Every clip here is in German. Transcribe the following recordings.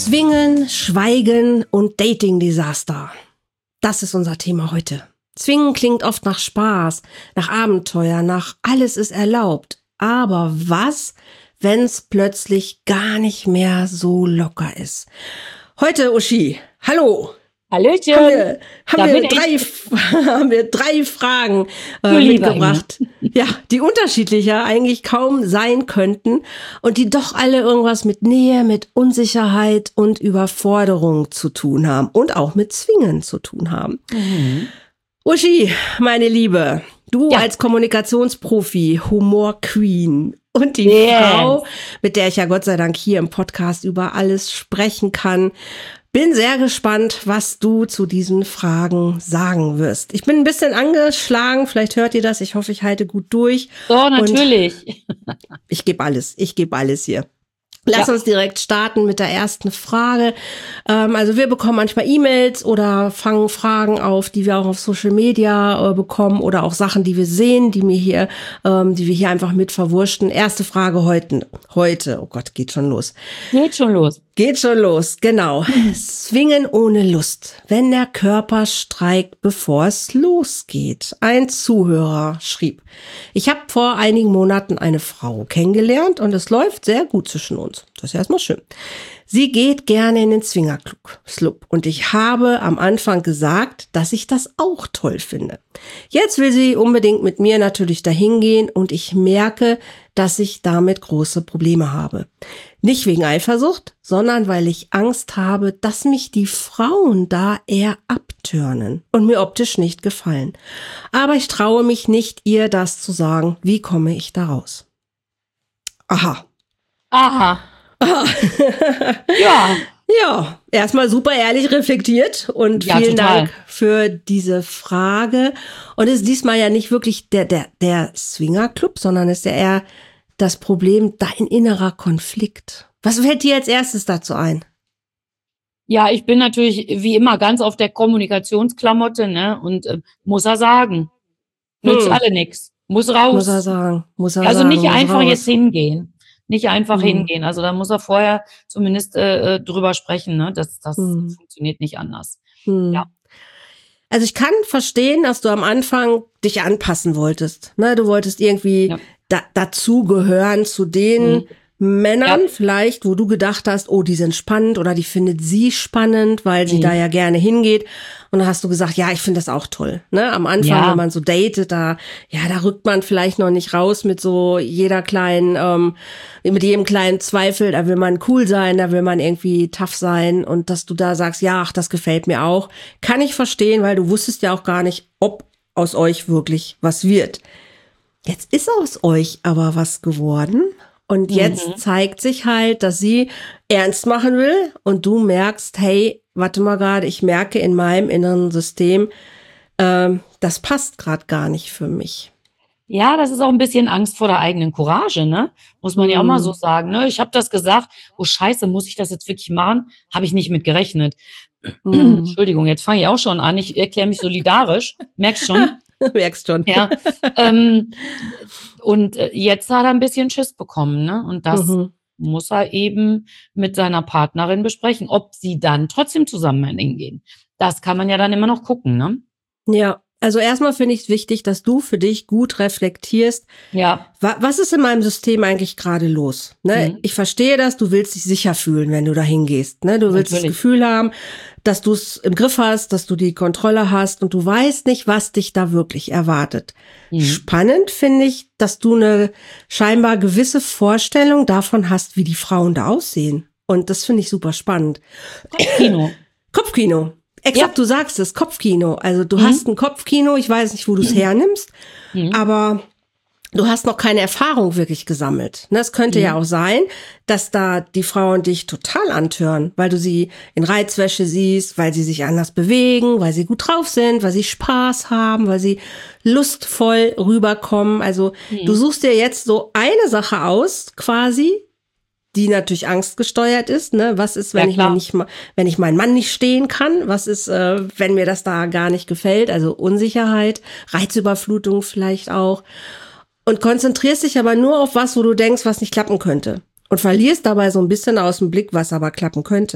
Zwingen, Schweigen und Dating-Desaster. Das ist unser Thema heute. Zwingen klingt oft nach Spaß, nach Abenteuer, nach alles ist erlaubt. Aber was, wenn's plötzlich gar nicht mehr so locker ist? Heute, Uschi, hallo. Hallöchen. Haben wir drei Fragen mitgebracht, ja, die unterschiedlicher eigentlich kaum sein könnten und die doch alle irgendwas mit Nähe, mit Unsicherheit und Überforderung zu tun haben und auch mit Zwingen zu tun haben. Mhm. Uschi, meine Liebe, du als Kommunikationsprofi, Humor-Queen und die Frau, mit der ich ja Gott sei Dank hier im Podcast über alles sprechen kann. Bin sehr gespannt, was du zu diesen Fragen sagen wirst. Ich bin ein bisschen angeschlagen, vielleicht hört ihr das. Ich hoffe, ich halte gut durch. So, natürlich. Ich gebe alles hier. Lass uns direkt starten mit der ersten Frage. Also wir bekommen manchmal E-Mails oder fangen Fragen auf, die wir auch auf Social Media bekommen oder auch Sachen, die wir sehen, die wir hier einfach mit verwurschten. Erste Frage heute. Oh Gott, geht schon los. Geht schon los, genau. Zwingen ohne Lust, wenn der Körper streikt, bevor es losgeht. Ein Zuhörer schrieb: Ich habe vor einigen Monaten eine Frau kennengelernt und es läuft sehr gut zwischen uns. Das ist erstmal schön. Sie geht gerne in den Swingerclub und ich habe am Anfang gesagt, dass ich das auch toll finde. Jetzt will sie unbedingt mit mir natürlich dahin gehen und ich merke, dass ich damit große Probleme habe. Nicht wegen Eifersucht, sondern weil ich Angst habe, dass mich die Frauen da eher abturnen und mir optisch nicht gefallen. Aber ich traue mich nicht, ihr das zu sagen. Wie komme ich da raus? Aha. Ja, erstmal super ehrlich reflektiert und vielen Dank für diese Frage. Und es ist diesmal ja nicht wirklich der Swingerclub, sondern ist ja eher das Problem, dein innerer Konflikt. Was fällt dir als erstes dazu ein? Ja, ich bin natürlich wie immer ganz auf der Kommunikationsklamotte, ne? Und muss er sagen. Nützt alle nix. Muss raus. Muss er sagen. Also nicht einfach jetzt hingehen. Hingehen. Also da muss er vorher zumindest drüber sprechen, ne? Das funktioniert nicht anders. Ja. Also ich kann verstehen, dass du am Anfang dich anpassen wolltest. Ne? Du wolltest irgendwie dazugehören zu den Männern vielleicht, wo du gedacht hast, oh, die sind spannend oder die findet sie spannend, weil sie da ja gerne hingeht. Und dann hast du gesagt, ja, ich finde das auch toll. Ne? Am Anfang, wenn man so datet, da rückt man vielleicht noch nicht raus mit so mit jedem kleinen Zweifel. Da will man cool sein, da will man irgendwie tough sein. Und dass du da sagst, ja, ach, das gefällt mir auch. Kann ich verstehen, weil du wusstest ja auch gar nicht, ob aus euch wirklich was wird. Jetzt ist aus euch aber was geworden. Und jetzt zeigt sich halt, dass sie ernst machen will und du merkst, hey, warte mal gerade, ich merke in meinem inneren System, das passt gerade gar nicht für mich. Ja, das ist auch ein bisschen Angst vor der eigenen Courage, ne? Muss man ja auch mal so sagen, ne? Ich habe das gesagt, oh Scheiße, muss ich das jetzt wirklich machen? Habe ich nicht mit gerechnet. Entschuldigung, jetzt fange ich auch schon an, ich erkläre mich solidarisch, merkst schon? Merkst schon. Ja. Und jetzt hat er ein bisschen Schiss bekommen, ne? Und das muss er eben mit seiner Partnerin besprechen, ob sie dann trotzdem zusammen hingehen. Das kann man ja dann immer noch gucken, ne? Ja, also erstmal finde ich es wichtig, dass du für dich gut reflektierst. Ja. Was ist in meinem System eigentlich gerade los? Ne? Ich verstehe das, du willst dich sicher fühlen, wenn du da hingehst. Ne? Du willst das Gefühl haben, dass du es im Griff hast, dass du die Kontrolle hast und du weißt nicht, was dich da wirklich erwartet. Spannend finde ich, dass du eine scheinbar gewisse Vorstellung davon hast, wie die Frauen da aussehen. Und das finde ich super spannend. Kopfkino. Exakt, du sagst es, Kopfkino. Also du hast ein Kopfkino, ich weiß nicht, wo du es hernimmst, aber du hast noch keine Erfahrung wirklich gesammelt. Es könnte ja auch sein, dass da die Frauen dich total antören, weil du sie in Reizwäsche siehst, weil sie sich anders bewegen, weil sie gut drauf sind, weil sie Spaß haben, weil sie lustvoll rüberkommen. Also du suchst dir jetzt so eine Sache aus, quasi, die natürlich angstgesteuert ist, ne? Was ist, wenn wenn ich meinen Mann nicht stehen kann? Was ist, wenn mir das da gar nicht gefällt? Also Unsicherheit, Reizüberflutung vielleicht auch. Und konzentrierst dich aber nur auf was, wo du denkst, was nicht klappen könnte. Und verlierst dabei so ein bisschen aus dem Blick, was aber klappen könnte.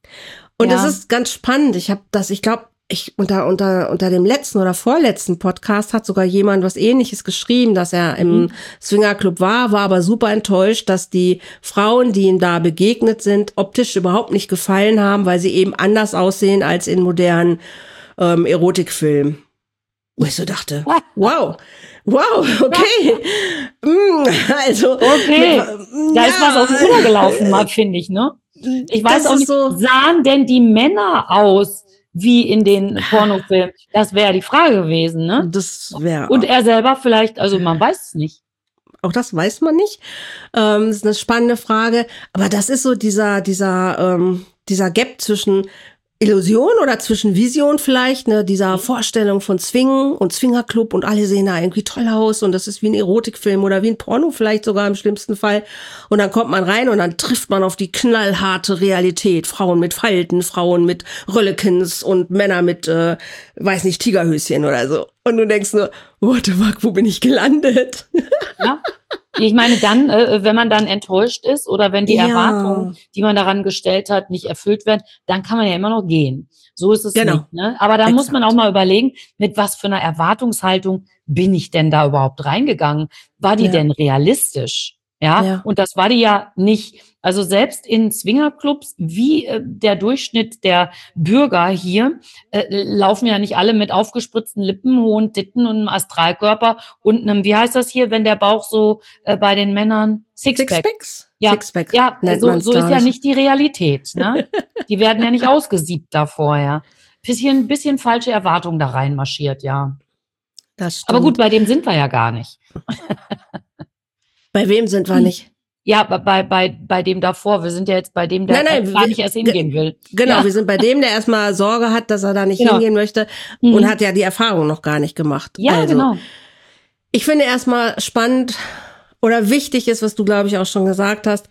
Und es ist ganz spannend. Ich glaube, unter dem letzten oder vorletzten Podcast hat sogar jemand was Ähnliches geschrieben, dass er im Swingerclub war aber super enttäuscht, dass die Frauen, die ihm da begegnet sind, optisch überhaupt nicht gefallen haben, weil sie eben anders aussehen als in modernen Erotikfilmen. Wo ich so dachte, wow, okay. Also, okay. Da ist was auf den Ruder gelaufen, finde ich, ne? Ich weiß auch nicht, sahen denn die Männer aus wie in den Pornofilmen? Das wäre die Frage gewesen, ne? Das wäre. Und er selber vielleicht, also man weiß es nicht. Auch das weiß man nicht. Das ist eine spannende Frage. Aber das ist so dieser Gap zwischen Illusion oder zwischen Vision vielleicht, ne, dieser Vorstellung von Swingen und Swingerclub und alle sehen da irgendwie toll aus und das ist wie ein Erotikfilm oder wie ein Porno vielleicht sogar im schlimmsten Fall. Und dann kommt man rein und dann trifft man auf die knallharte Realität. Frauen mit Falten, Frauen mit Röllekens und Männer mit, weiß nicht, Tigerhöschen oder so. Und du denkst nur, what the fuck, wo bin ich gelandet? Ja. Ich meine, dann, wenn man dann enttäuscht ist oder wenn die Erwartungen, die man daran gestellt hat, nicht erfüllt werden, dann kann man ja immer noch gehen. So ist es nicht. Ne? Aber da muss man auch mal überlegen, mit was für einer Erwartungshaltung bin ich denn da überhaupt reingegangen? War die denn realistisch? Ja, und das war die ja nicht. Also selbst in Swingerclubs, wie der Durchschnitt der Bürger hier, laufen ja nicht alle mit aufgespritzten Lippen, hohen Titten und einem Astralkörper und einem, wie heißt das hier, wenn der Bauch so bei den Männern Sixpack. Ja, Sixpack. Ja, so ist ja nicht die Realität. Ne? Die werden ja nicht ausgesiebt da vorher. Bisschen falsche Erwartungen da reinmarschiert, ja. Das stimmt. Aber gut, bei dem sind wir ja gar nicht. Bei wem sind wir nicht? Ja, bei dem davor. Wir sind ja jetzt bei dem, der gar nicht erst hingehen will. Genau, wir sind bei dem, der erstmal Sorge hat, dass er da nicht hingehen möchte und hat ja die Erfahrung noch gar nicht gemacht. Ja, also, genau. Ich finde erstmal spannend oder wichtig ist, was du, glaube ich, auch schon gesagt hast.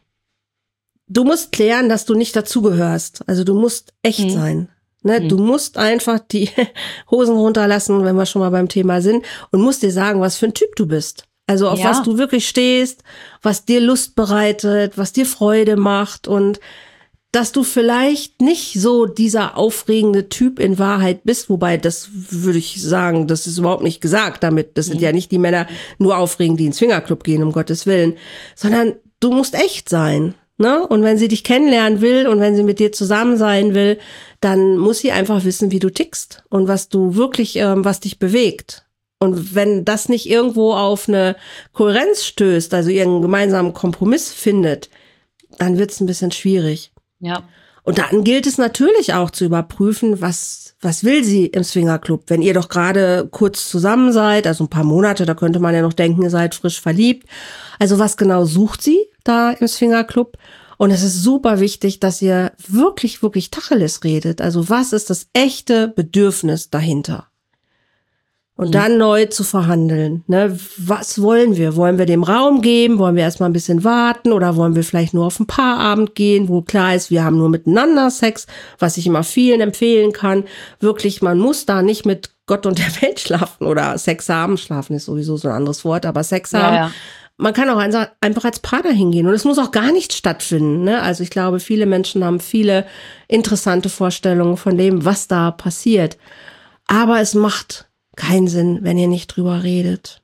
Du musst klären, dass du nicht dazugehörst. Also du musst echt sein. Ne? Du musst einfach die Hosen runterlassen, wenn wir schon mal beim Thema sind, und musst dir sagen, was für ein Typ du bist. Also auf was du wirklich stehst, was dir Lust bereitet, was dir Freude macht und dass du vielleicht nicht so dieser aufregende Typ in Wahrheit bist, wobei das würde ich sagen, das ist überhaupt nicht gesagt damit. Das sind ja nicht die Männer nur aufregend, die in den Swingerclub gehen, um Gottes Willen, sondern du musst echt sein. Ne? Und wenn sie dich kennenlernen will und wenn sie mit dir zusammen sein will, dann muss sie einfach wissen, wie du tickst und was du wirklich, was dich bewegt. Und wenn das nicht irgendwo auf eine Kohärenz stößt, also ihren gemeinsamen Kompromiss findet, dann wird's ein bisschen schwierig. Ja. Und dann gilt es natürlich auch zu überprüfen, was will sie im Swingerclub? Wenn ihr doch gerade kurz zusammen seid, also ein paar Monate, da könnte man ja noch denken, ihr seid frisch verliebt. Also was genau sucht sie da im Swingerclub? Und es ist super wichtig, dass ihr wirklich, wirklich Tacheles redet. Also was ist das echte Bedürfnis dahinter? Und dann neu zu verhandeln. Ne? Was wollen wir? Wollen wir dem Raum geben? Wollen wir erstmal ein bisschen warten? Oder wollen wir vielleicht nur auf ein Paarabend gehen, wo klar ist, wir haben nur miteinander Sex, was ich immer vielen empfehlen kann. Wirklich, man muss da nicht mit Gott und der Welt schlafen oder Sex haben. Schlafen ist sowieso so ein anderes Wort, aber Sex haben. Ja. Man kann auch einfach als Paar dahin gehen. Und es muss auch gar nicht stattfinden. Ne? Also ich glaube, viele Menschen haben viele interessante Vorstellungen von dem, was da passiert. Aber es macht keinen Sinn, wenn ihr nicht drüber redet.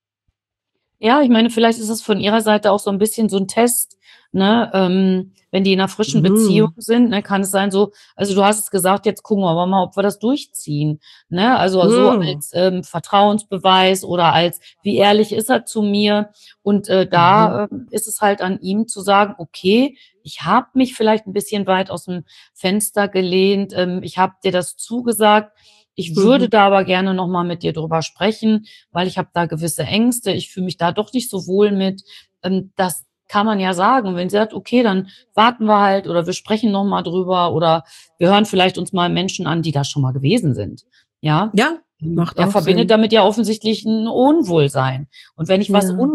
Ja, ich meine, vielleicht ist es von ihrer Seite auch so ein bisschen so ein Test, ne, wenn die in einer frischen Beziehung sind, ne, kann es sein so, also du hast es gesagt, jetzt gucken wir mal, ob wir das durchziehen, ne, also so als Vertrauensbeweis oder als, wie ehrlich ist er zu mir, und da ist es halt an ihm zu sagen, okay, ich habe mich vielleicht ein bisschen weit aus dem Fenster gelehnt, ich habe dir das zugesagt, ich würde da aber gerne noch mal mit dir drüber sprechen, weil ich habe da gewisse Ängste, ich fühle mich da doch nicht so wohl mit. Das kann man ja sagen. Wenn sie sagt, okay, dann warten wir halt oder wir sprechen noch mal drüber oder wir hören vielleicht uns mal Menschen an, die da schon mal gewesen sind. Ja, macht auch er verbindet Sinn. damit ja offensichtlich ein Unwohlsein. Und wenn ich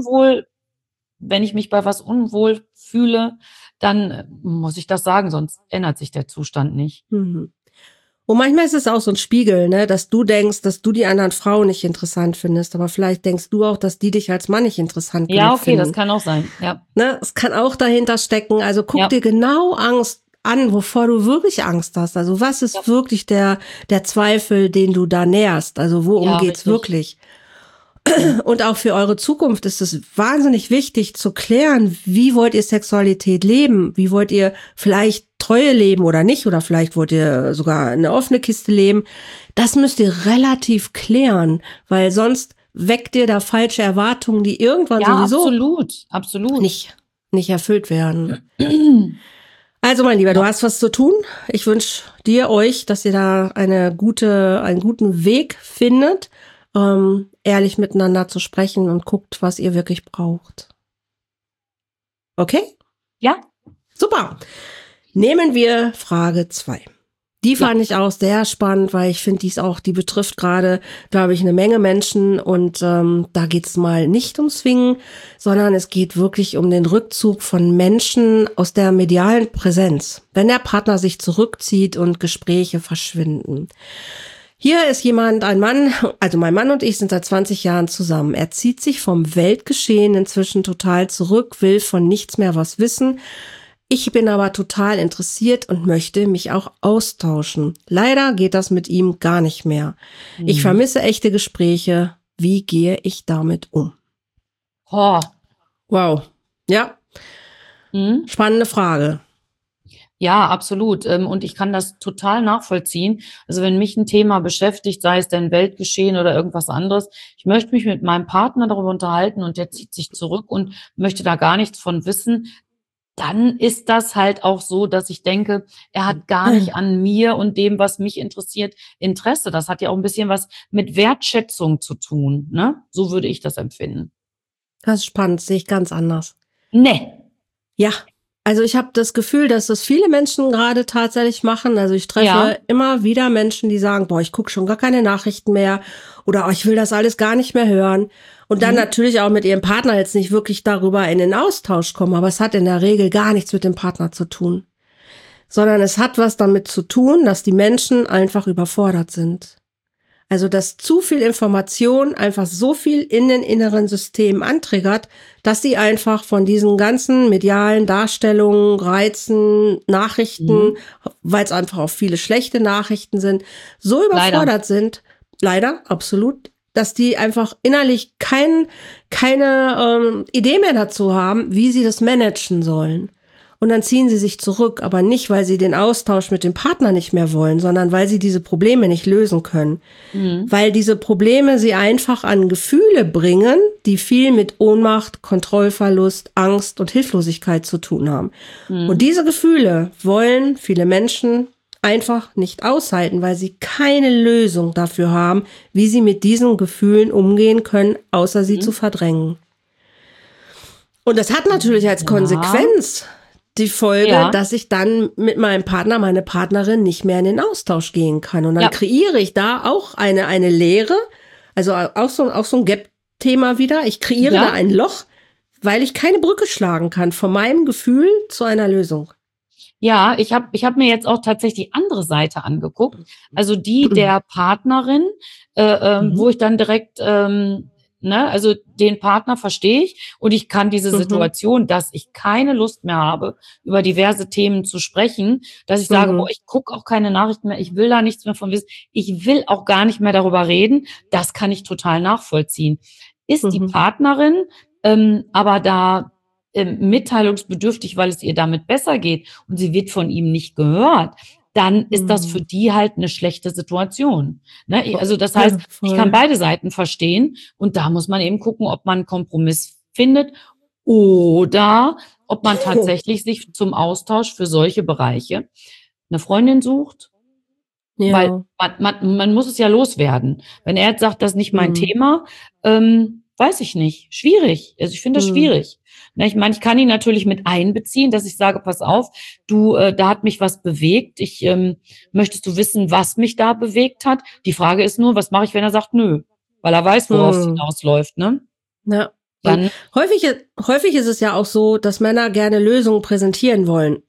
wenn ich mich bei was unwohl fühle, dann muss ich das sagen, sonst ändert sich der Zustand nicht. Und manchmal ist es auch so ein Spiegel, ne, dass du denkst, dass du die anderen Frauen nicht interessant findest, aber vielleicht denkst du auch, dass die dich als Mann nicht interessant finden. Ja, okay, das kann auch sein, ja. Ne, es kann auch dahinter stecken, also guck dir genau an, wovor du wirklich Angst hast. Also was ist wirklich der Zweifel, den du da nährst? Also worum geht's wirklich? Und auch für eure Zukunft ist es wahnsinnig wichtig zu klären, wie wollt ihr Sexualität leben? Wie wollt ihr vielleicht Treue leben oder nicht? Oder vielleicht wollt ihr sogar eine offene Kiste leben? Das müsst ihr relativ klären, weil sonst weckt ihr da falsche Erwartungen, die irgendwann sowieso absolut nicht erfüllt werden. Also mein Lieber, du hast was zu tun. Ich wünsche euch, dass ihr da einen guten Weg findet, ehrlich miteinander zu sprechen und guckt, was ihr wirklich braucht. Okay? Ja. Super. Nehmen wir Frage 2. Die fand ich auch sehr spannend, weil ich finde, die betrifft gerade, glaube ich, eine Menge Menschen und da geht es mal nicht ums Swingen, sondern es geht wirklich um den Rückzug von Menschen aus der medialen Präsenz, wenn der Partner sich zurückzieht und Gespräche verschwinden. Hier ist ein Mann, also mein Mann und ich sind seit 20 Jahren zusammen. Er zieht sich vom Weltgeschehen inzwischen total zurück, will von nichts mehr was wissen. Ich bin aber total interessiert und möchte mich auch austauschen. Leider geht das mit ihm gar nicht mehr. Ich vermisse echte Gespräche. Wie gehe ich damit um? Oh. Wow. Ja. Spannende Frage. Ja, absolut. Und ich kann das total nachvollziehen. Also wenn mich ein Thema beschäftigt, sei es denn Weltgeschehen oder irgendwas anderes, ich möchte mich mit meinem Partner darüber unterhalten und der zieht sich zurück und möchte da gar nichts von wissen, dann ist das halt auch so, dass ich denke, er hat gar nicht an mir und dem, was mich interessiert, Interesse. Das hat ja auch ein bisschen was mit Wertschätzung zu tun, ne? So würde ich das empfinden. Das ist spannend, sehe ich ganz anders. Nee. Ja. Also ich habe das Gefühl, dass das viele Menschen gerade tatsächlich machen. Also ich treffe immer wieder Menschen, die sagen, boah, ich gucke schon gar keine Nachrichten mehr oder ich will das alles gar nicht mehr hören. Und dann natürlich auch mit ihrem Partner jetzt nicht wirklich darüber in den Austausch kommen. Aber es hat in der Regel gar nichts mit dem Partner zu tun. Sondern es hat was damit zu tun, dass die Menschen einfach überfordert sind. Also, dass zu viel Information einfach so viel in den inneren Systemen antriggert, dass sie einfach von diesen ganzen medialen Darstellungen, Reizen, Nachrichten, weil es einfach auch viele schlechte Nachrichten sind, so überfordert sind, leider, absolut, dass die einfach innerlich keine Idee mehr dazu haben, wie sie das managen sollen. Und dann ziehen sie sich zurück, aber nicht, weil sie den Austausch mit dem Partner nicht mehr wollen, sondern weil sie diese Probleme nicht lösen können. Weil diese Probleme sie einfach an Gefühle bringen, die viel mit Ohnmacht, Kontrollverlust, Angst und Hilflosigkeit zu tun haben. Und diese Gefühle wollen viele Menschen einfach nicht aushalten, weil sie keine Lösung dafür haben, wie sie mit diesen Gefühlen umgehen können, außer sie zu verdrängen. Und das hat natürlich als Konsequenz die Folge, dass ich dann mit meinem Partner, meine Partnerin nicht mehr in den Austausch gehen kann. Und dann kreiere ich da auch eine Leere, also auch so ein Gap-Thema wieder. Ich kreiere da ein Loch, weil ich keine Brücke schlagen kann von meinem Gefühl zu einer Lösung. Ja, ich hab mir jetzt auch tatsächlich die andere Seite angeguckt. Also die der Partnerin, wo ich dann direkt also den Partner verstehe ich und ich kann diese Situation, dass ich keine Lust mehr habe, über diverse Themen zu sprechen, dass ich sage, boah, ich gucke auch keine Nachrichten mehr, ich will da nichts mehr von wissen, ich will auch gar nicht mehr darüber reden, das kann ich total nachvollziehen. Ist die Partnerin aber da mitteilungsbedürftig, weil es ihr damit besser geht und sie wird von ihm nicht gehört, dann ist das für die halt eine schlechte Situation. Ne? Also das heißt, ich kann beide Seiten verstehen und da muss man eben gucken, ob man einen Kompromiss findet oder ob man tatsächlich sich zum Austausch für solche Bereiche eine Freundin sucht. Weil man muss es ja loswerden. Wenn er jetzt sagt, das ist nicht mein Thema, weiß ich nicht. Schwierig. Also ich finde das schwierig. Ich meine, ich kann ihn natürlich mit einbeziehen, dass ich sage, pass auf, du, da hat mich was bewegt. Möchtest du wissen, was mich da bewegt hat? Die Frage ist nur, was mache ich, wenn er sagt, nö? Weil er weiß, worauf es hinausläuft, ne? Ja. Dann häufig ist es ja auch so, dass Männer gerne Lösungen präsentieren wollen.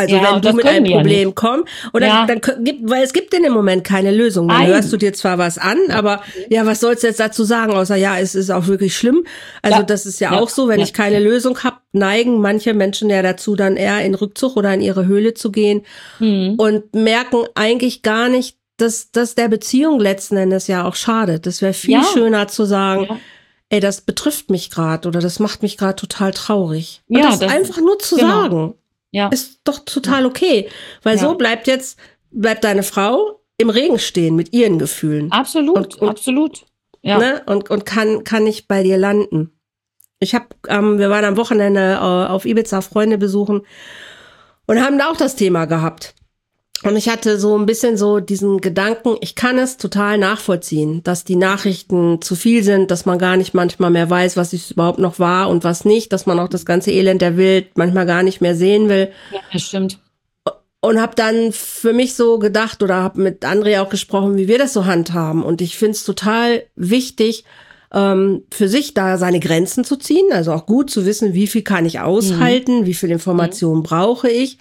Also Ja, wenn und du das mit können einem wir ja Problem nicht. kommst, oder Ja. weil es gibt in dem Moment keine Lösung. Dann Nein. hörst du dir zwar was an, aber ja, was sollst du jetzt dazu sagen, außer ja, es ist auch wirklich schlimm. Also Ja. das ist ja Ja. auch so, wenn Ja. ich keine Lösung habe, neigen manche Menschen ja dazu, dann eher in Rückzug oder in ihre Höhle zu gehen und merken eigentlich gar nicht, dass das der Beziehung letzten Endes ja auch schadet. Das wäre viel Ja. schöner zu sagen, Ja. ey, das betrifft mich gerade oder das macht mich gerade total traurig. Und Ja, das das einfach nur zu genau. sagen, Ja. ist doch total okay. Weil Ja. so bleibt deine Frau im Regen stehen mit ihren Gefühlen. Absolut, Und absolut. Ja. ne, und kann nicht bei dir landen. Wir waren am Wochenende auf Ibiza Freunde besuchen und haben da auch das Thema gehabt. Und ich hatte so ein bisschen so diesen Gedanken, ich kann es total nachvollziehen, dass die Nachrichten zu viel sind, dass man gar nicht manchmal mehr weiß, was es überhaupt noch war und was nicht, dass man auch das ganze Elend der Welt manchmal gar nicht mehr sehen will. Ja, das stimmt. Und habe dann für mich so gedacht oder habe mit André auch gesprochen, wie wir das so handhaben. Und ich finde es total wichtig, für sich da seine Grenzen zu ziehen. Also auch gut zu wissen, wie viel kann ich aushalten, wie viel Informationen brauche ich.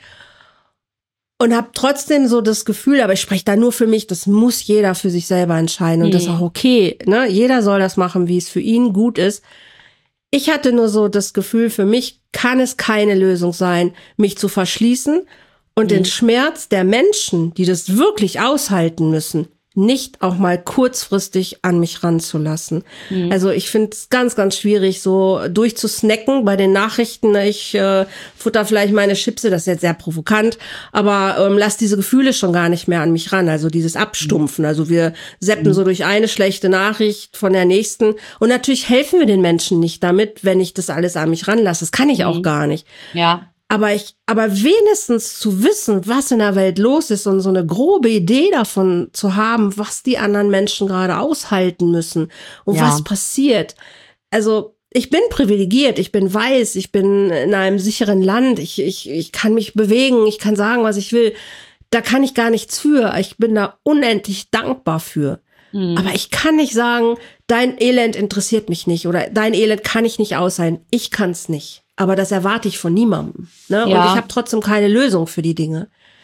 Und habe trotzdem so das Gefühl, aber ich spreche da nur für mich, das muss jeder für sich selber entscheiden. Und das ist auch okay. Ne? Jeder soll das machen, wie es für ihn gut ist. Ich hatte nur so das Gefühl, für mich kann es keine Lösung sein, mich zu verschließen und den Schmerz der Menschen, die das wirklich aushalten müssen, nicht auch mal kurzfristig an mich ranzulassen. Also ich finde es ganz, ganz schwierig, so durchzusnacken bei den Nachrichten. Ich futter vielleicht meine Chipse, das ist jetzt sehr provokant, aber lass diese Gefühle schon gar nicht mehr an mich ran. Also dieses Abstumpfen. Also wir zappen so durch eine schlechte Nachricht von der nächsten. Und natürlich helfen wir den Menschen nicht damit, wenn ich das alles an mich ranlasse. Das kann ich auch gar nicht. Ja. Aber wenigstens zu wissen, was in der Welt los ist und so eine grobe Idee davon zu haben, was die anderen Menschen gerade aushalten müssen und was passiert. Also, ich bin privilegiert, ich bin weiß, ich bin in einem sicheren Land, ich kann mich bewegen, ich kann sagen, was ich will. Da kann ich gar nichts für. Ich bin da unendlich dankbar für. Aber ich kann nicht sagen, dein Elend interessiert mich nicht oder dein Elend kann ich nicht aushalten. Ich kann's nicht. Aber das erwarte ich von niemandem. Ne? Ja. Und ich habe trotzdem keine Lösung für die Dinge.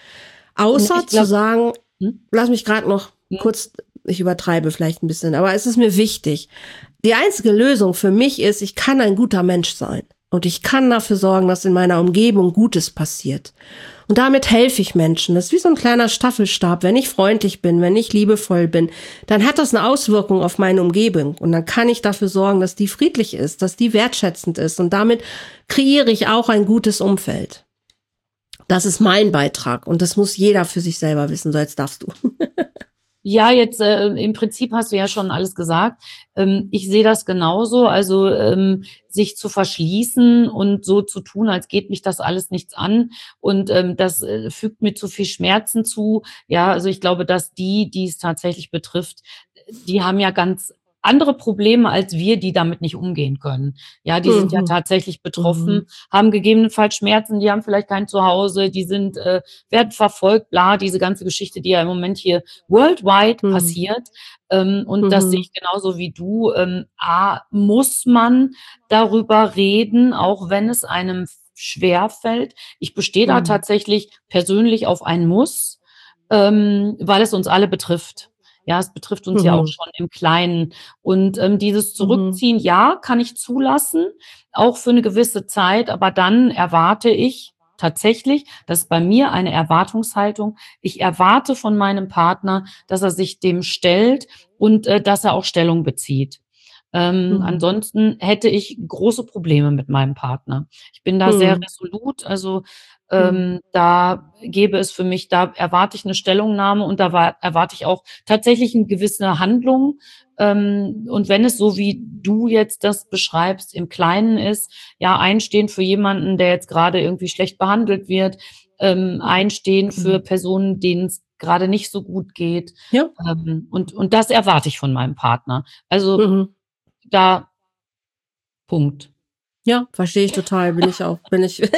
Außer zu sagen, lass mich gerade noch kurz, ich übertreibe vielleicht ein bisschen, aber es ist mir wichtig. Die einzige Lösung für mich ist, ich kann ein guter Mensch sein. Und ich kann dafür sorgen, dass in meiner Umgebung Gutes passiert. Und damit helfe ich Menschen. Das ist wie so ein kleiner Staffelstab. Wenn ich freundlich bin, wenn ich liebevoll bin, dann hat das eine Auswirkung auf meine Umgebung. Und dann kann ich dafür sorgen, dass die friedlich ist, dass die wertschätzend ist. Und damit kreiere ich auch ein gutes Umfeld. Das ist mein Beitrag. Und das muss jeder für sich selber wissen. So, jetzt darfst du. Ja, jetzt im Prinzip hast du ja schon alles gesagt. Ich sehe das genauso. Also sich zu verschließen und so zu tun, als geht mich das alles nichts an und das fügt mir zu viel Schmerzen zu. Ja, also ich glaube, dass die es tatsächlich betrifft, die haben ja ganz andere Probleme als wir, die damit nicht umgehen können. Ja, die sind ja tatsächlich betroffen, haben gegebenenfalls Schmerzen, die haben vielleicht kein Zuhause, die sind, werden verfolgt, bla, diese ganze Geschichte, die ja im Moment hier worldwide passiert. Und das sehe ich genauso wie du. Muss man darüber reden, auch wenn es einem schwer fällt. Ich bestehe da tatsächlich persönlich auf ein Muss, weil es uns alle betrifft. Ja, es betrifft uns ja auch schon im Kleinen. Und dieses Zurückziehen, ja, kann ich zulassen, auch für eine gewisse Zeit, aber dann erwarte ich tatsächlich, das ist bei mir eine Erwartungshaltung, ich erwarte von meinem Partner, dass er sich dem stellt und dass er auch Stellung bezieht. Ansonsten hätte ich große Probleme mit meinem Partner. Ich bin da sehr resolut, also da gäbe es für mich, da erwarte ich eine Stellungnahme und da erwarte ich auch tatsächlich eine gewisse Handlung. Und wenn es so wie du jetzt das beschreibst, im Kleinen ist, ja, einstehen für jemanden, der jetzt gerade irgendwie schlecht behandelt wird, einstehen für Personen, denen es gerade nicht so gut geht. Ja. Und das erwarte ich von meinem Partner. Also da Punkt. Ja, verstehe ich total. Bin ich auch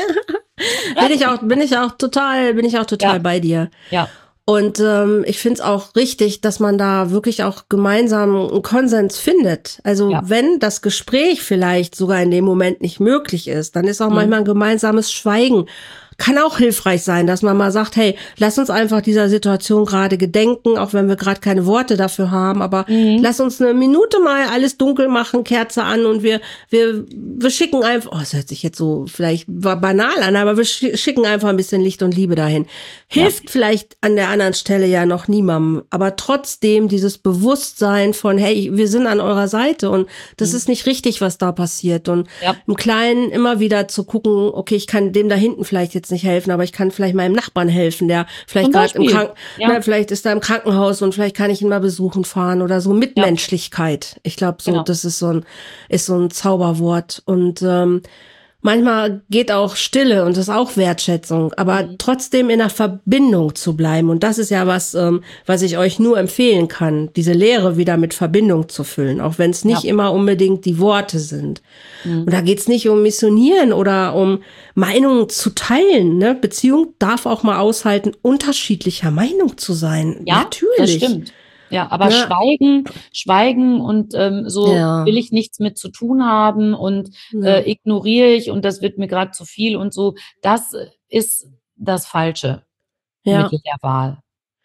total bei dir. Ja. Und ich finde es auch richtig, dass man da wirklich auch gemeinsam einen Konsens findet. Also wenn das Gespräch vielleicht sogar in dem Moment nicht möglich ist, dann ist auch manchmal ein gemeinsames Schweigen kann auch hilfreich sein, dass man mal sagt, hey, lass uns einfach dieser Situation gerade gedenken, auch wenn wir gerade keine Worte dafür haben, aber lass uns eine Minute mal alles dunkel machen, Kerze an und wir schicken einfach, das hört sich jetzt so vielleicht banal an, aber wir schicken einfach ein bisschen Licht und Liebe dahin. Hilft vielleicht an der anderen Stelle ja noch niemandem, aber trotzdem dieses Bewusstsein von, hey, wir sind an eurer Seite und das ist nicht richtig, was da passiert und im Kleinen immer wieder zu gucken, okay, ich kann dem da hinten vielleicht jetzt nicht helfen, aber ich kann vielleicht meinem Nachbarn helfen, der vielleicht gerade vielleicht ist er im Krankenhaus und vielleicht kann ich ihn mal besuchen fahren oder so. Mitmenschlichkeit. Ich glaube, so das ist so ein Zauberwort und manchmal geht auch Stille und das ist auch Wertschätzung, aber trotzdem in einer Verbindung zu bleiben. Und das ist ja was ich euch nur empfehlen kann, diese Leere wieder mit Verbindung zu füllen, auch wenn es nicht immer unbedingt die Worte sind. Und da geht's nicht um Missionieren oder um Meinungen zu teilen. Ne? Beziehung darf auch mal aushalten, unterschiedlicher Meinung zu sein. Ja, natürlich. Das stimmt. Ja, aber schweigen und will ich nichts mit zu tun haben und ignoriere ich und das wird mir gerade zu viel und so. Das ist das falsche Mittel der Wahl.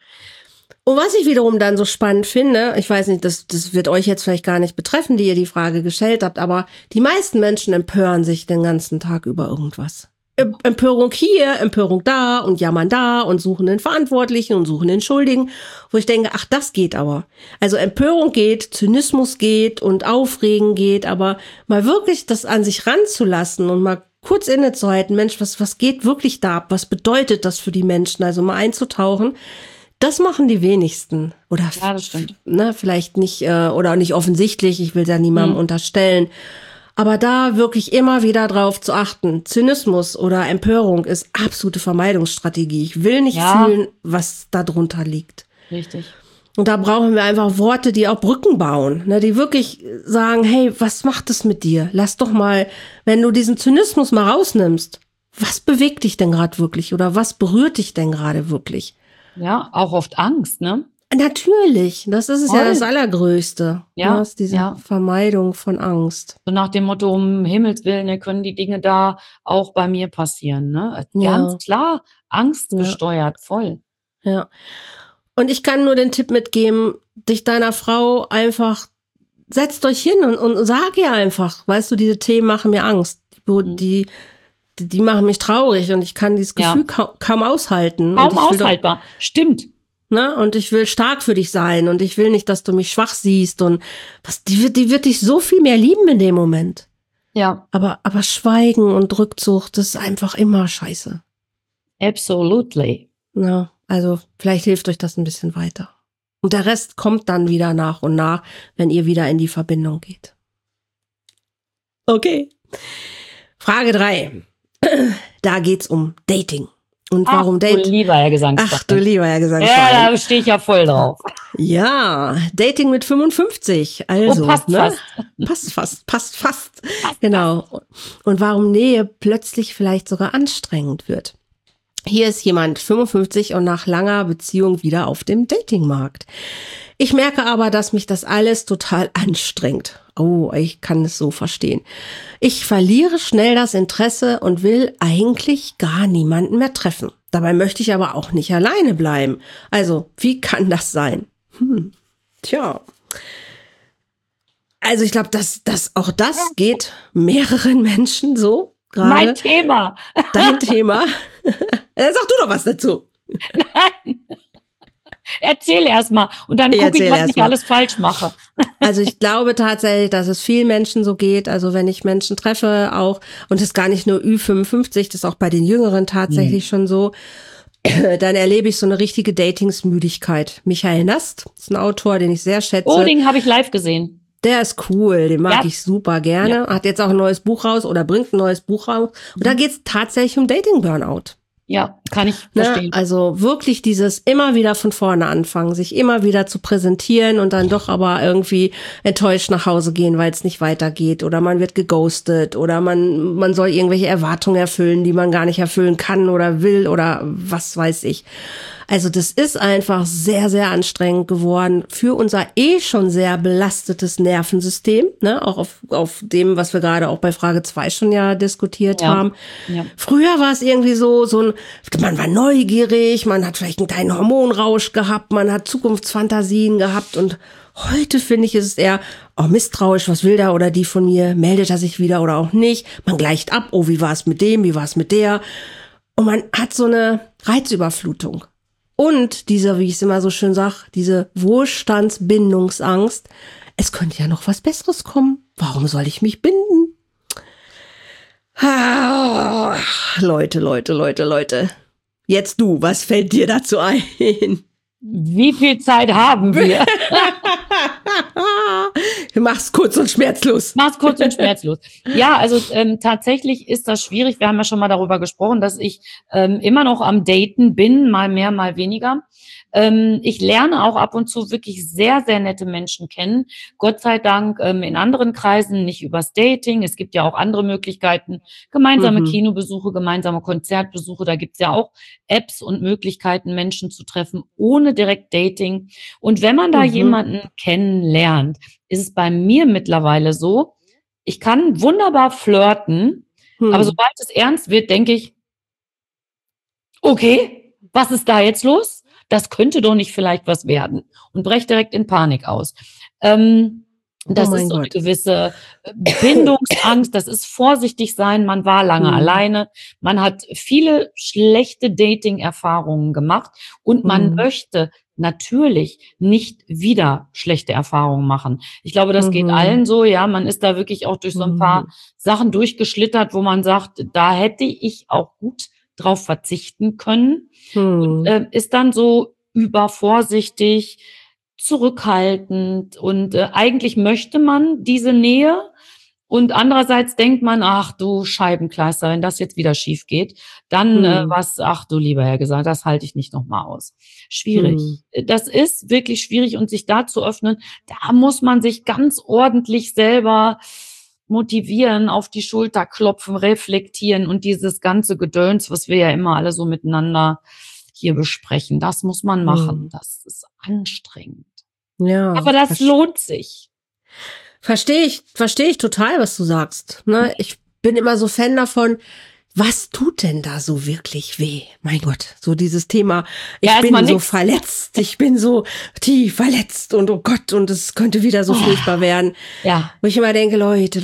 Und was ich wiederum dann so spannend finde, ich weiß nicht, das wird euch jetzt vielleicht gar nicht betreffen, die ihr die Frage gestellt habt, aber die meisten Menschen empören sich den ganzen Tag über irgendwas. Empörung hier, Empörung da und jammern da und suchen den Verantwortlichen und suchen den Schuldigen, wo ich denke, ach, das geht aber. Also Empörung geht, Zynismus geht und Aufregen geht, aber mal wirklich das an sich ranzulassen und mal kurz innezuhalten, Mensch, was geht wirklich da ab? Was bedeutet das für die Menschen? Also mal einzutauchen. Das machen die wenigsten. Oder das stimmt. Vielleicht nicht, oder nicht offensichtlich, ich will es ja niemandem unterstellen. Aber da wirklich immer wieder drauf zu achten. Zynismus oder Empörung ist absolute Vermeidungsstrategie. Ich will nicht fühlen, was da drunter liegt. Richtig. Und da brauchen wir einfach Worte, die auch Brücken bauen, ne, die wirklich sagen, hey, was macht es mit dir? Lass doch mal, wenn du diesen Zynismus mal rausnimmst, was bewegt dich denn gerade wirklich oder was berührt dich denn gerade wirklich? Ja, auch oft Angst, ne? Natürlich, das ist es ja das Allergrößte. Ja, ist diese Vermeidung von Angst. So nach dem Motto, um Himmels Willen, können die Dinge da auch bei mir passieren, ne? Ganz klar, angstgesteuert, voll. Ja. Und ich kann nur den Tipp mitgeben, dich deiner Frau einfach, setzt euch hin und sag ihr einfach, weißt du, diese Themen machen mir Angst. Die machen mich traurig und ich kann dieses Gefühl kaum aushalten. Kaum aushaltbar, stimmt. Ne? Und ich will stark für dich sein und ich will nicht, dass du mich schwach siehst und die wird dich so viel mehr lieben in dem Moment. Ja. Aber Schweigen und Rückzug, das ist einfach immer scheiße. Absolutely. Ja, also vielleicht hilft euch das ein bisschen weiter. Und der Rest kommt dann wieder nach und nach, wenn ihr wieder in die Verbindung geht. Okay. Frage 3. Da geht's um Dating. Und warum Dating? Du lieber Herr Gesangsverein. Ach du lieber Herr Gesangsverein. Ja, da stehe ich ja voll drauf. Ja, Dating mit 55. Also, passt fast. Genau. Und warum Nähe plötzlich vielleicht sogar anstrengend wird. Hier ist jemand 55 und nach langer Beziehung wieder auf dem Datingmarkt. Ich merke aber, dass mich das alles total anstrengt. Oh, ich kann es so verstehen. Ich verliere schnell das Interesse und will eigentlich gar niemanden mehr treffen. Dabei möchte ich aber auch nicht alleine bleiben. Also, wie kann das sein? Tja. Also, ich glaube, dass auch das geht mehreren Menschen so. Gerade. Mein Thema. Dein Thema. Sag du doch was dazu. Nein. Erzähl erst mal und dann gucke ich, was ich alles falsch mache. Also ich glaube tatsächlich, dass es vielen Menschen so geht. Also wenn ich Menschen treffe auch, und das ist gar nicht nur Ü55, das ist auch bei den Jüngeren tatsächlich schon so, dann erlebe ich so eine richtige Datingsmüdigkeit. Michael Nast ist ein Autor, den ich sehr schätze. Oh, den habe ich live gesehen. Der ist cool, den mag ich super gerne. Hat jetzt auch ein neues Buch raus oder bringt ein neues Buch raus. Und da geht es tatsächlich um Dating-Burnout. Ja. kann ich verstehen. Also wirklich dieses immer wieder von vorne anfangen, sich immer wieder zu präsentieren und dann doch aber irgendwie enttäuscht nach Hause gehen, weil es nicht weitergeht oder man wird geghostet oder man soll irgendwelche Erwartungen erfüllen, die man gar nicht erfüllen kann oder will oder was weiß ich. Also das ist einfach sehr, sehr anstrengend geworden für unser schon sehr belastetes Nervensystem, ne? Auch auf dem, was wir gerade auch bei Frage 2 schon ja diskutiert haben. Ja. Früher war es irgendwie so man war neugierig, man hat vielleicht einen kleinen Hormonrausch gehabt, man hat Zukunftsfantasien gehabt und heute finde ich, ist es eher, misstrauisch, was will der oder die von mir, meldet er sich wieder oder auch nicht, man gleicht ab, wie war es mit dem, wie war es mit der und man hat so eine Reizüberflutung. Und diese, wie ich es immer so schön sage, diese Wohlstandsbindungsangst, es könnte ja noch was Besseres kommen. Warum soll ich mich binden? Leute. Jetzt du, was fällt dir dazu ein? Wie viel Zeit haben wir? Mach's kurz und schmerzlos. Ja, also tatsächlich ist das schwierig. Wir haben ja schon mal darüber gesprochen, dass ich immer noch am Daten bin, mal mehr, mal weniger. Ich lerne auch ab und zu wirklich sehr, sehr nette Menschen kennen. Gott sei Dank in anderen Kreisen, nicht übers Dating. Es gibt ja auch andere Möglichkeiten. Gemeinsame Kinobesuche, gemeinsame Konzertbesuche. Da gibt's ja auch Apps und Möglichkeiten, Menschen zu treffen, ohne direkt Dating. Und wenn man da jemanden kennenlernt, ist es bei mir mittlerweile so, ich kann wunderbar flirten, aber sobald es ernst wird, denke ich, okay, was ist da jetzt los? Das könnte doch nicht vielleicht was werden und breche direkt in Panik aus. Das ist so eine gewisse Bindungsangst, das ist vorsichtig sein, man war lange alleine, man hat viele schlechte Dating-Erfahrungen gemacht und man möchte natürlich nicht wieder schlechte Erfahrungen machen. Ich glaube, das geht allen so, ja, man ist da wirklich auch durch so ein paar Sachen durchgeschlittert, wo man sagt, da hätte ich auch gut drauf verzichten können und ist dann so übervorsichtig, zurückhaltend und eigentlich möchte man diese Nähe und andererseits denkt man, ach du Scheibenkleister, wenn das jetzt wieder schief geht, dann ach du lieber Herr Gesang, das halte ich nicht noch mal aus. Schwierig. Das ist wirklich schwierig und sich da zu öffnen, da muss man sich ganz ordentlich selber motivieren, auf die Schulter klopfen, reflektieren und dieses ganze Gedöns, was wir ja immer alle so miteinander hier besprechen, das muss man machen. Das ist anstrengend. Ja. Aber das lohnt sich. Verstehe ich total, was du sagst. Ne? Ich bin immer so Fan davon, was tut denn da so wirklich weh? Mein Gott, so dieses Thema, ich bin so verletzt, ich bin so tief verletzt und oh Gott, und es könnte wieder so furchtbar werden. Ja. Wo ich immer denke, Leute,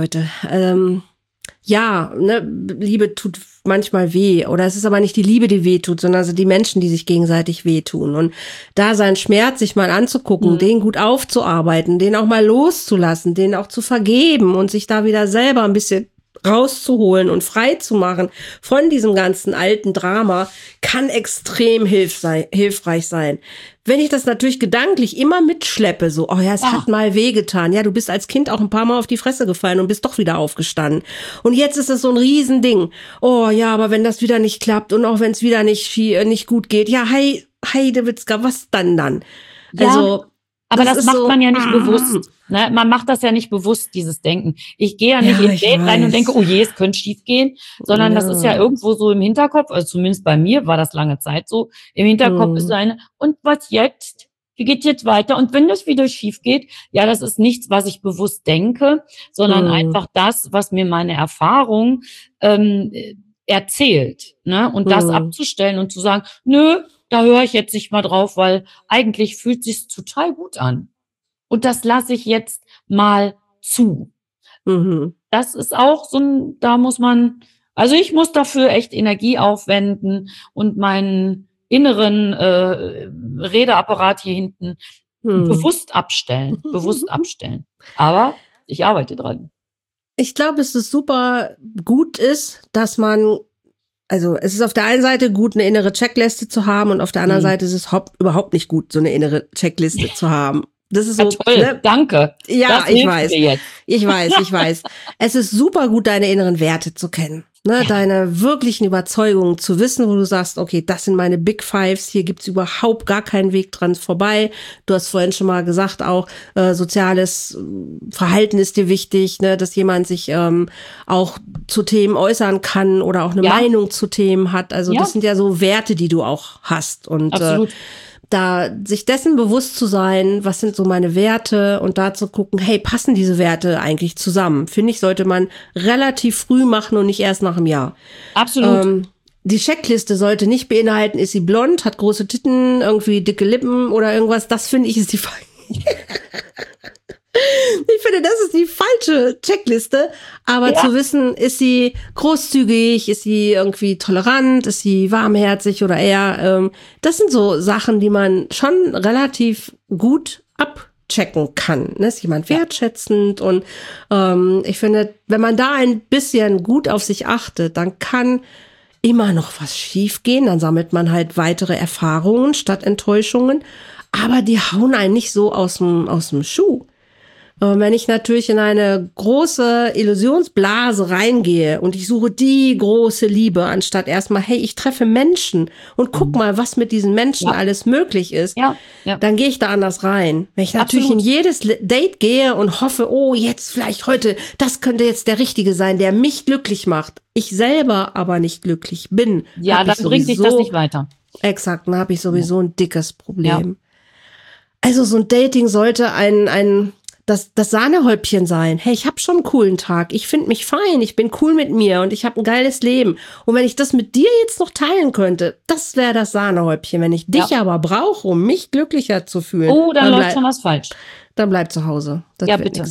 ja, ne, Liebe tut manchmal weh, oder es ist aber nicht die Liebe, die weh tut, sondern also die Menschen, die sich gegenseitig wehtun. Und da seinen Schmerz sich mal anzugucken, den gut aufzuarbeiten, den auch mal loszulassen, den auch zu vergeben und sich da wieder selber ein bisschen rauszuholen und frei zu machen von diesem ganzen alten Drama, kann extrem hilfreich sein. Wenn ich das natürlich gedanklich immer mitschleppe, so, es hat mal wehgetan. Ja, du bist als Kind auch ein paar Mal auf die Fresse gefallen und bist doch wieder aufgestanden. Und jetzt ist es so ein Riesending. Oh ja, aber wenn das wieder nicht klappt und auch wenn es wieder nicht gut geht, ja, Heidewitzka, was dann? Ja. Also, aber das macht man ja nicht bewusst. Ne? Man macht das ja nicht bewusst, dieses Denken. Ich gehe ja nicht in Date rein und denke, oh je, es könnte schief gehen, sondern das ist ja irgendwo so im Hinterkopf, also zumindest bei mir war das lange Zeit so, im Hinterkopf ist und was jetzt? Wie geht jetzt weiter? Und wenn das wieder schief geht, ja, das ist nichts, was ich bewusst denke, sondern einfach das, was mir meine Erfahrung erzählt. Ne? Und das abzustellen und zu sagen, nö, da höre ich jetzt nicht mal drauf, weil eigentlich fühlt sich's total gut an. Und das lasse ich jetzt mal zu. Das ist auch so da muss man, also ich muss dafür echt Energie aufwenden und meinen inneren Redeapparat hier hinten bewusst abstellen. Aber ich arbeite dran. Ich glaube, es ist super gut ist, dass man, also es ist auf der einen Seite gut, eine innere Checkliste zu haben und auf der anderen Seite ist es überhaupt nicht gut, so eine innere Checkliste zu haben. Das ist so, toll, ne? Danke. Ja, ich weiß. Ich weiß. Es ist super gut, deine inneren Werte zu kennen. Ne, deine wirklichen Überzeugungen zu wissen, wo du sagst, okay, das sind meine Big Fives, hier gibt's überhaupt gar keinen Weg dran vorbei. Du hast vorhin schon mal gesagt, auch soziales Verhalten ist dir wichtig, ne, dass jemand sich auch zu Themen äußern kann oder auch eine Meinung zu Themen hat. Also das sind ja so Werte, die du auch hast. Und da sich dessen bewusst zu sein, was sind so meine Werte und da zu gucken, hey, passen diese Werte eigentlich zusammen? Finde ich, sollte man relativ früh machen und nicht erst nach einem Jahr. Absolut. Die Checkliste sollte nicht beinhalten, ist sie blond, hat große Titten, irgendwie dicke Lippen oder irgendwas. Das finde ich ist die Ich finde, das ist die falsche Checkliste, aber zu wissen, ist sie großzügig, ist sie irgendwie tolerant, ist sie warmherzig oder eher, das sind so Sachen, die man schon relativ gut abchecken kann. Ne? Ist jemand wertschätzend und ich finde, wenn man da ein bisschen gut auf sich achtet, dann kann immer noch was schief gehen, dann sammelt man halt weitere Erfahrungen statt Enttäuschungen, aber die hauen einen nicht so aus dem Schuh. Wenn ich natürlich in eine große Illusionsblase reingehe und ich suche die große Liebe, anstatt erstmal, hey, ich treffe Menschen und guck mal, was mit diesen Menschen alles möglich ist, dann gehe ich da anders rein. Wenn ich natürlich in jedes Date gehe und hoffe, oh, jetzt vielleicht heute, das könnte jetzt der Richtige sein, der mich glücklich macht, ich selber aber nicht glücklich bin. Ja, dann bringt dich das nicht weiter. Exakt, dann habe ich sowieso ein dickes Problem. Ja. Also so ein Dating sollte das Sahnehäubchen sein. Hey, ich habe schon einen coolen Tag. Ich finde mich fein. Ich bin cool mit mir und ich habe ein geiles Leben. Und wenn ich das mit dir jetzt noch teilen könnte, das wäre das Sahnehäubchen. Wenn ich dich aber brauche, um mich glücklicher zu fühlen. Oh, dann läuft schon was falsch. Dann bleib zu Hause. Das ja, bitte.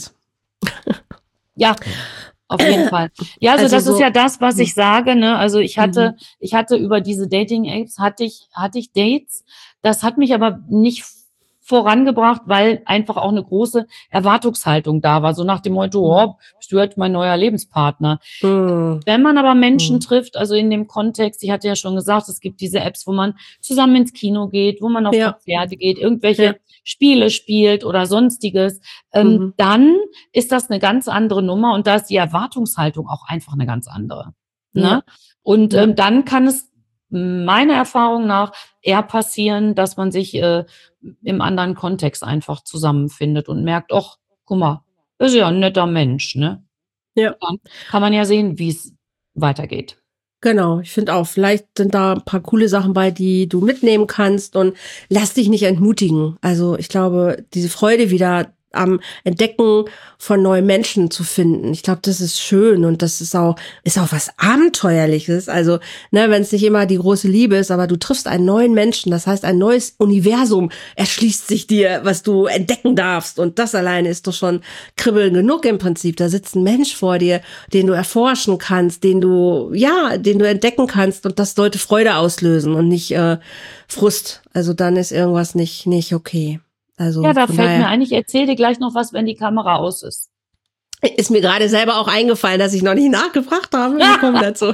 Ja, auf jeden Fall. Ja, also das ist ja das, was ich sage, ne? Also ich hatte über diese Dating-Apps hatte ich Dates. Das hat mich aber nicht vorangebracht, weil einfach auch eine große Erwartungshaltung da war, so nach dem Motto, oh, bist du jetzt mein neuer Lebenspartner. Wenn man aber Menschen trifft, also in dem Kontext, ich hatte ja schon gesagt, es gibt diese Apps, wo man zusammen ins Kino geht, wo man auf Konzerte geht, irgendwelche Spiele spielt oder sonstiges, dann ist das eine ganz andere Nummer und da ist die Erwartungshaltung auch einfach eine ganz andere. Ne? Und dann kann es meiner Erfahrung nach eher passieren, dass man sich im anderen Kontext einfach zusammenfindet und merkt, ach, guck mal, ist ja ein netter Mensch, ne? Ja. Dann kann man ja sehen, wie es weitergeht. Genau, ich finde auch, vielleicht sind da ein paar coole Sachen bei, die du mitnehmen kannst und lass dich nicht entmutigen. Also ich glaube, diese Freude wieder am Entdecken von neuen Menschen zu finden. Ich glaube, das ist schön und das ist auch was Abenteuerliches. Also, ne, wenn es nicht immer die große Liebe ist, aber du triffst einen neuen Menschen, das heißt, ein neues Universum erschließt sich dir, was du entdecken darfst. Und das alleine ist doch schon Kribbeln genug im Prinzip. Da sitzt ein Mensch vor dir, den du erforschen kannst, den du entdecken kannst und das sollte Freude auslösen und nicht Frust. Also dann ist irgendwas nicht okay. Also ja, da fällt mir ein, ich erzähle dir gleich noch was, wenn die Kamera aus ist. Ist mir gerade selber auch eingefallen, dass ich noch nicht nachgefragt habe. Wir kommen dazu.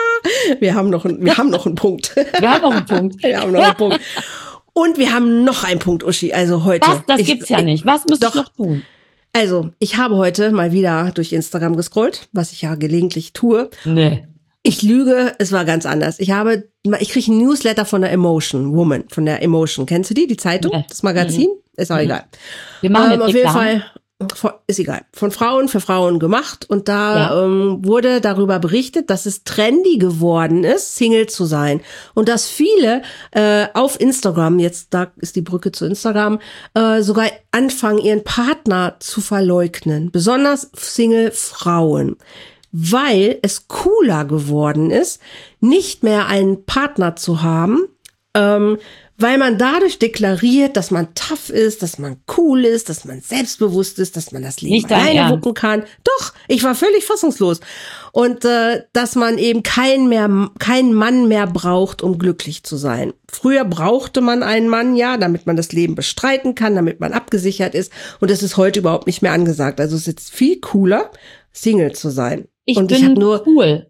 Wir haben noch einen Punkt. Wir haben noch einen Punkt. Wir haben noch einen Punkt. Und wir haben noch einen Punkt, Uschi. Also heute. Was? Das gibt's ja nicht. Was muss ich noch tun? Also, ich habe heute mal wieder durch Instagram gescrollt, was ich ja gelegentlich tue. Nee. Ich lüge, es war ganz anders. Ich kriege einen Newsletter von der Emotion Woman, von der Emotion. Kennst du die? Die Zeitung? Nee. Das Magazin? Ist auch egal. Wir machen jetzt auf jeden Fall. Ist egal. Von Frauen für Frauen gemacht. Und da wurde darüber berichtet, dass es trendy geworden ist, Single zu sein. Und dass viele auf Instagram, jetzt da ist die Brücke zu Instagram, sogar anfangen, ihren Partner zu verleugnen. Besonders Single-Frauen. Weil es cooler geworden ist, nicht mehr einen Partner zu haben, weil man dadurch deklariert, dass man tough ist, dass man cool ist, dass man selbstbewusst ist, dass man das Leben nicht alleine wuppen kann. Doch, ich war völlig fassungslos. Und dass man eben keinen Mann mehr braucht, um glücklich zu sein. Früher brauchte man einen Mann, ja, damit man das Leben bestreiten kann, damit man abgesichert ist. Und das ist heute überhaupt nicht mehr angesagt. Also es ist jetzt viel cooler, Single zu sein. Ich bin cool.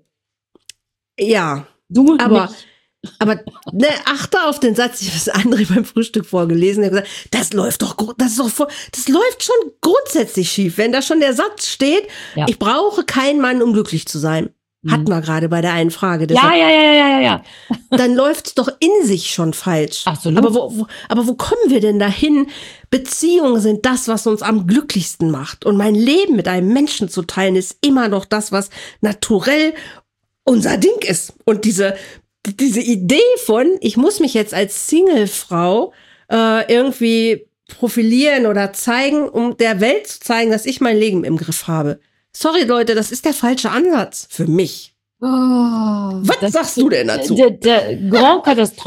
Ja, du aber nicht. Aber ne, achte auf den Satz, ich habe das André beim Frühstück vorgelesen, der hat gesagt, das läuft schon grundsätzlich schief. Wenn da schon der Satz steht, ich brauche keinen Mann, um glücklich zu sein. Hatten wir gerade bei der einen Frage. Ja. Dann läuft's doch in sich schon falsch. Absolut. Aber wo kommen wir denn dahin? Beziehungen sind das, was uns am glücklichsten macht. Und mein Leben mit einem Menschen zu teilen, ist immer noch das, was naturell unser Ding ist. Und diese Idee von, ich muss mich jetzt als Singlefrau irgendwie profilieren oder zeigen, um der Welt zu zeigen, dass ich mein Leben im Griff habe. Sorry, Leute, das ist der falsche Ansatz für mich. Was sagst du denn dazu? Der Grand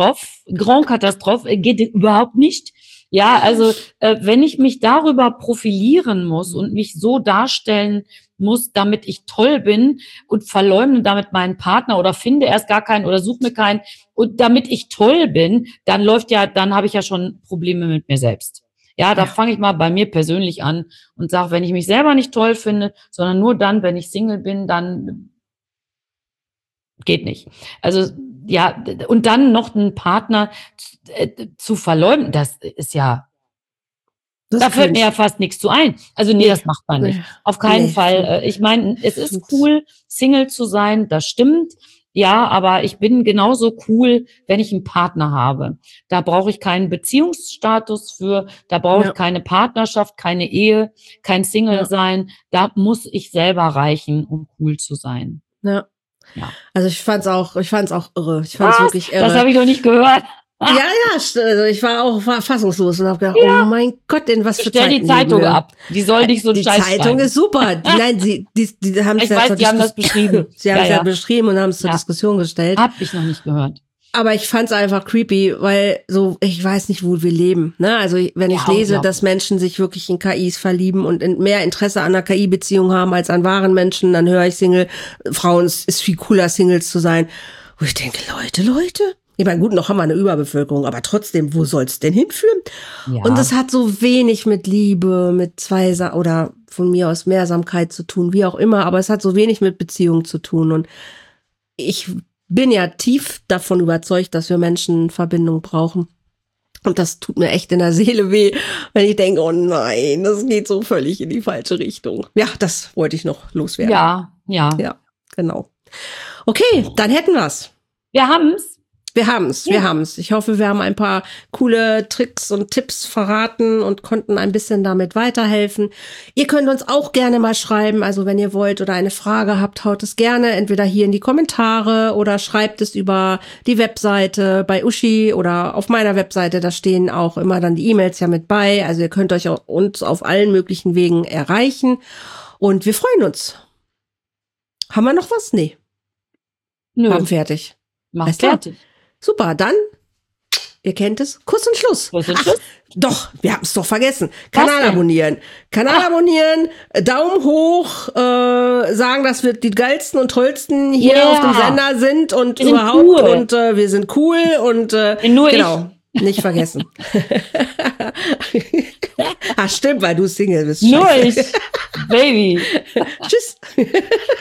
Katastrophe geht überhaupt nicht. Ja, also wenn ich mich darüber profilieren muss und mich so darstellen muss, damit ich toll bin und verleumde damit meinen Partner oder finde erst gar keinen oder suche mir keinen und damit ich toll bin, dann habe ich ja schon Probleme mit mir selbst. Ja, da fange ich mal bei mir persönlich an und sage, wenn ich mich selber nicht toll finde, sondern nur dann, wenn ich Single bin, dann geht nicht. Also ja, und dann noch einen Partner zu verleumden, das ist ja, da fällt mir ja fast nichts zu ein. Also nee, das macht man nicht. Auf keinen Fall. Ich meine, es ist cool, Single zu sein, das stimmt. Ja, aber ich bin genauso cool, wenn ich einen Partner habe. Da brauche ich keinen Beziehungsstatus für, da brauche ich keine Partnerschaft, keine Ehe, kein Single sein. Da muss ich selber reichen, um cool zu sein. Ja. Also ich fand's auch irre. Ich fand's wirklich irre. Das habe ich noch nicht gehört. Also ich war fassungslos und habe gedacht, oh mein Gott, in was für Zeiten. Stell die Zeitung ab. Die soll nicht so die Scheiß Zeitung schreiben. Ist super. Nein, die haben es die haben das beschrieben. Sie haben es ja beschrieben und haben es zur Diskussion gestellt. Hab ich noch nicht gehört. Aber ich fand's einfach creepy, weil so, ich weiß nicht, wo wir leben. Ne? Also wenn ich lese, dass Menschen sich wirklich in KIs verlieben und mehr Interesse an einer KI-Beziehung haben als an wahren Menschen, dann höre ich Frauen, es ist viel cooler, Singles zu sein. Wo ich denke, Leute. Ich meine, gut, noch haben wir eine Überbevölkerung, aber trotzdem, wo soll's denn hinführen? Ja. Und das hat so wenig mit Liebe, mit oder von mir aus Mehrsamkeit zu tun, wie auch immer, aber es hat so wenig mit Beziehung zu tun. Und ich bin ja tief davon überzeugt, dass wir Menschen Verbindung brauchen. Und das tut mir echt in der Seele weh, wenn ich denke, oh nein, das geht so völlig in die falsche Richtung. Ja, das wollte ich noch loswerden. Ja. Ja, genau. Okay, dann hätten wir's. Wir haben's. Wir haben's. Ich hoffe, wir haben ein paar coole Tricks und Tipps verraten und konnten ein bisschen damit weiterhelfen. Ihr könnt uns auch gerne mal schreiben, also wenn ihr wollt oder eine Frage habt, haut es gerne entweder hier in die Kommentare oder schreibt es über die Webseite bei Uschi oder auf meiner Webseite, da stehen auch immer dann die E-Mails ja mit bei. Also ihr könnt euch uns auf allen möglichen Wegen erreichen und wir freuen uns. Haben wir noch was? Nee. Nö. Haben fertig. Mach fertig. Super, dann, ihr kennt es, Kuss und Schluss. Doch, wir haben es doch vergessen. Kanal abonnieren, Daumen hoch, sagen, dass wir die geilsten und tollsten hier auf dem Sender sind und überhaupt cool. Und wir sind cool und genau, nicht vergessen. Ach stimmt, weil du Single bist. Nur ich, Baby. Tschüss.